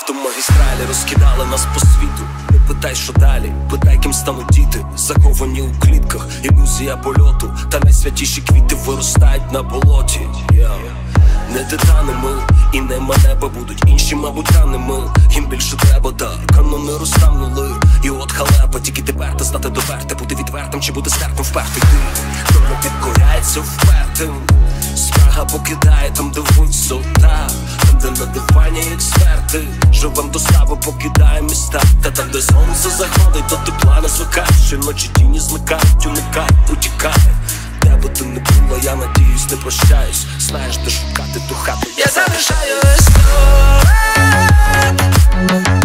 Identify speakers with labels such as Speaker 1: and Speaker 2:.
Speaker 1: Автомагістралі розкидали нас по світу. Не питай, що далі, питай, ким стануть діти. Заковані у клітках, ілюзія польоту. Та найсвятіші квіти виростають на болоті. Не титани ми, і не манеби будуть інші, мабуть, раними. Їм більше треба, так, канони розтанули. І от халепа, тільки тепер та знати доверте. Бути відвертим чи бути стерпним впертий ти. Доля підкоряється впертим. Спрага покидає там, де висота. Там, де на дивані експерти. Живем до стави, покидає міста. Та там, де сонце заходить, то тепла не звикає. Щоночі тіні зникають, уникають, утікають. Де би ти не була, я надіюсь, не прощаюсь. Знаєш, де шукати ту хату.
Speaker 2: Я залишаю історію.